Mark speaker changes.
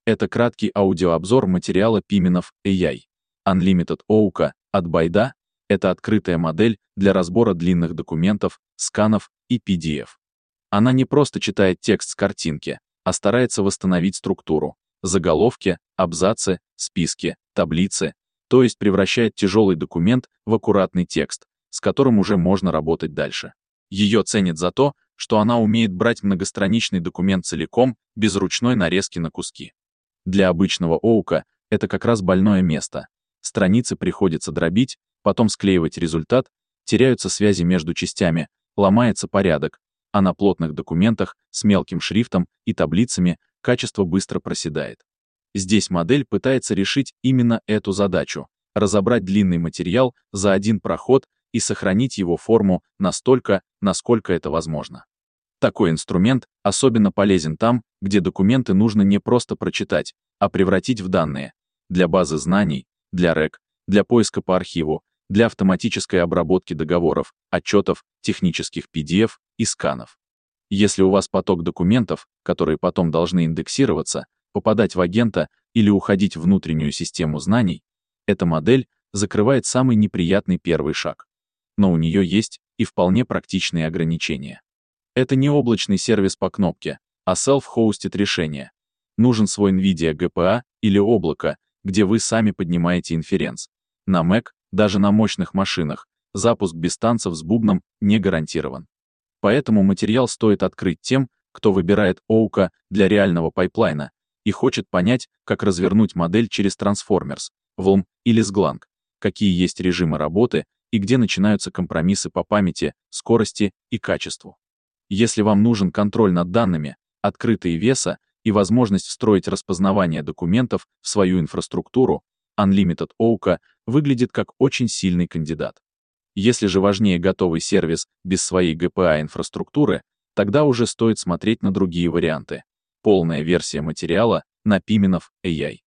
Speaker 1: Это краткий аудиообзор материала Piminov AI. Unlimited OUKA от Байда — это открытая модель для разбора длинных документов, сканов и PDF. Она не просто читает текст с картинки, а старается восстановить структуру, заголовки, абзацы, списки, таблицы, то есть превращает тяжелый документ в аккуратный текст, с которым уже можно работать дальше. Ее ценят за то, что она умеет брать многостраничный документ целиком, без ручной нарезки на куски. Для обычного OUKA это как раз больное место. Страницы приходится дробить, потом склеивать результат, теряются связи между частями, ломается порядок, а на плотных документах с мелким шрифтом и таблицами качество быстро проседает. Здесь модель пытается решить именно эту задачу — разобрать длинный материал за один проход и сохранить его форму настолько, насколько это возможно. Такой инструмент особенно полезен там, где документы нужно не просто прочитать, а превратить в данные для базы знаний, для РЭК, для поиска по архиву, для автоматической обработки договоров, отчетов, технических PDF и сканов. Если у вас поток документов, которые потом должны индексироваться, попадать в агента или уходить в внутреннюю систему знаний, эта модель закрывает самый неприятный первый шаг. Но у нее есть и вполне практичные ограничения. Это не облачный сервис по кнопке, а self-hosted решение. Нужен свой NVIDIA GPA или облако, где вы сами поднимаете инференс. На Mac, даже на мощных машинах, запуск без танцев с бубном не гарантирован. Поэтому материал стоит открыть тем, кто выбирает OUKA для реального пайплайна и хочет понять, как развернуть модель через Transformers, VLM или Sglang, какие есть режимы работы и где начинаются компромиссы по памяти, скорости и качеству. Если вам нужен контроль над данными, открытые веса и возможность встроить распознавание документов в свою инфраструктуру, Unlimited OUKA выглядит как очень сильный кандидат. Если же важнее готовый сервис без своей GPA-инфраструктуры, тогда уже стоит смотреть на другие варианты. Полная версия материала на Piminov AI.